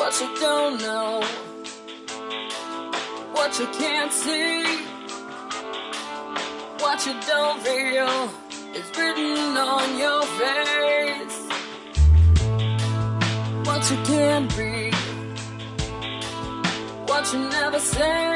what you don't know, what you can't see, what you don't feel is written on your face. What you can't be, what you never say,